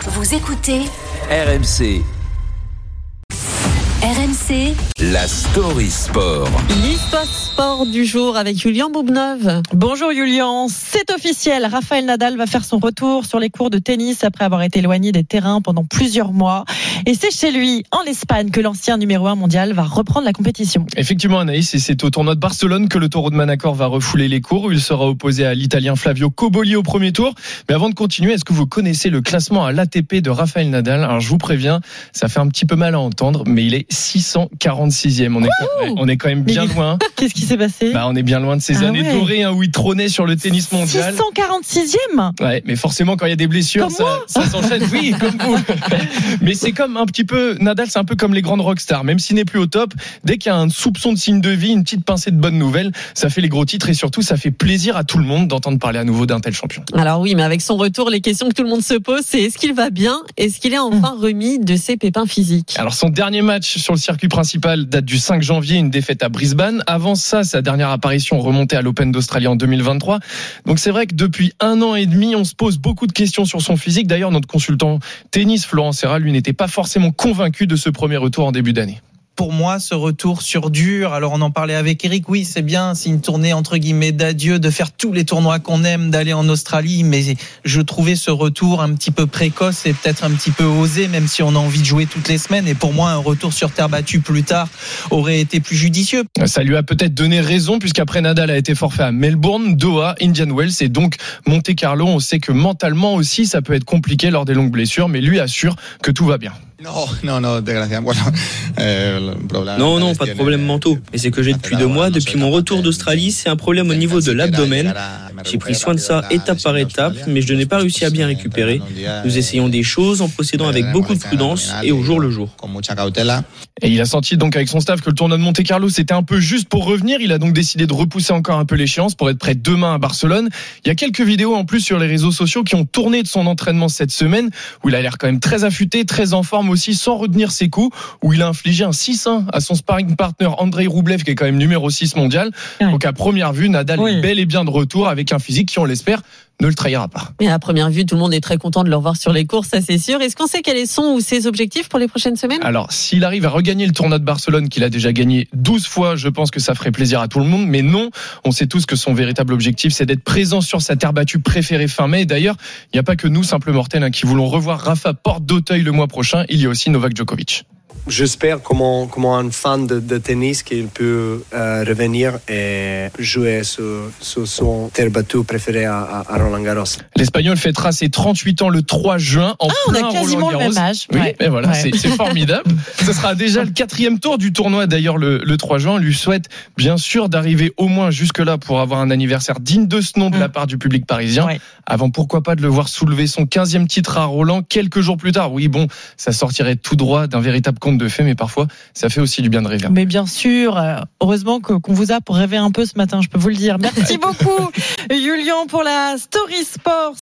Vous écoutez RMC, RMC, la story sport. L'histoire sport du jour avec Julien Boubneuve. Bonjour Julien, c'est officiel. Rafael Nadal va faire son retour sur les cours de tennis après avoir été éloigné des terrains pendant plusieurs mois. Et c'est chez lui, en Espagne, que l'ancien numéro 1 mondial va reprendre la compétition. Effectivement Anaïs, et c'est au tournoi de Barcelone que le taureau de Manacor va refouler les cours, où il sera opposé à l'Italien Flavio Cobolli au premier tour. Mais avant de continuer, est-ce que vous connaissez le classement à l'ATP de Rafael Nadal? Alors je vous préviens, ça fait un petit peu mal à entendre, mais il est 646e. On est quand même bien loin. Qu'est-ce qui s'est passé? On est bien loin de ces années dorées où il trônait sur le tennis mondial. 646e? Ouais, mais forcément quand il y a des blessures, ça s'enchaîne. Oui, comme vous. Mais c'est comme un petit peu, Nadal, c'est un peu comme les grandes rockstars. Même s'il n'est plus au top, dès qu'il y a un soupçon de signe de vie, une petite pincée de bonnes nouvelles, ça fait les gros titres et surtout ça fait plaisir à tout le monde d'entendre parler à nouveau d'un tel champion. Alors oui, mais avec son retour, les questions que tout le monde se pose, c'est est-ce qu'il va bien? Est-ce qu'il est enfin remis de ses pépins physiques? Alors son dernier match sur le circuit principal date du 5 janvier, une défaite à Brisbane. Avant ça, sa dernière apparition remontait à l'Open d'Australie en 2023. Donc c'est vrai que depuis 1 an et demi, on se pose beaucoup de questions sur son physique. D'ailleurs, notre consultant tennis, Florent Serra, lui n'était pas forcément convaincu de ce premier retour en début d'année. Pour moi, ce retour sur dur, alors on en parlait avec Eric, oui, c'est bien, c'est une tournée entre guillemets d'adieu, de faire tous les tournois qu'on aime, d'aller en Australie, mais je trouvais ce retour un petit peu précoce et peut-être un petit peu osé, même si on a envie de jouer toutes les semaines. Et pour moi, un retour sur terre battue plus tard aurait été plus judicieux. Ça lui a peut-être donné raison, puisqu'après Nadal a été forfait à Melbourne, Doha, Indian Wells et donc Monte Carlo. On sait que mentalement aussi, ça peut être compliqué lors des longues blessures, mais lui assure que tout va bien. Non, pas de problème mentaux. Mais c'est que j'ai depuis 2 mois, depuis mon retour d'Australie, c'est un problème au niveau de l'abdomen. J'ai pris soin de ça étape par étape, mais je n'ai pas réussi à bien récupérer. Nous essayons des choses en procédant avec beaucoup de prudence et au jour le jour. Et il a senti donc avec son staff que le tournoi de Monte Carlo c'était un peu juste pour revenir. Il a donc décidé de repousser encore un peu l'échéance pour être prêt demain à Barcelone. Il y a quelques vidéos en plus sur les réseaux sociaux qui ont tourné de son entraînement cette semaine, où il a l'air quand même très affûté, très en forme aussi, sans retenir ses coups, où il a infligé un 6-1 à son sparring partner Andrei Rublev, qui est quand même numéro 6 mondial. Donc à première vue, Nadal est bel et bien de retour avec un physique qui, on l'espère, ne le trahira pas. Mais à première vue, tout le monde est très content de le revoir sur les courses, ça c'est sûr. Est-ce qu'on sait quels sont ses objectifs pour les prochaines semaines? Alors, s'il arrive à regagner le tournoi de Barcelone, qu'il a déjà gagné 12 fois, je pense que ça ferait plaisir à tout le monde. Mais non, on sait tous que son véritable objectif, c'est d'être présent sur sa terre battue préférée fin mai. Et d'ailleurs, il n'y a pas que nous, simples mortels, qui voulons revoir Rafa porte d'Auteuil le mois prochain. Il y a aussi Novak Djokovic. J'espère comme un fan de tennis qu'il peut revenir et jouer sur son terre battue préféré à Roland-Garros. L'Espagnol fêtera ses 38 ans le 3 juin en plein on a quasiment le même âge. Oui, et voilà, c'est formidable. Ce sera déjà le 4e tour du tournoi d'ailleurs le 3 juin. On lui souhaite bien sûr d'arriver au moins jusque-là pour avoir un anniversaire digne de ce nom de la part du public parisien. Avant pourquoi pas de le voir soulever son 15e titre à Roland quelques jours plus tard. Oui, bon, ça sortirait tout droit d'un véritable conte de fées, mais parfois ça fait aussi du bien de rêver. Mais bien sûr, heureusement qu'on vous a pour rêver un peu ce matin, je peux vous le dire. Merci beaucoup Julien pour la Story Sport.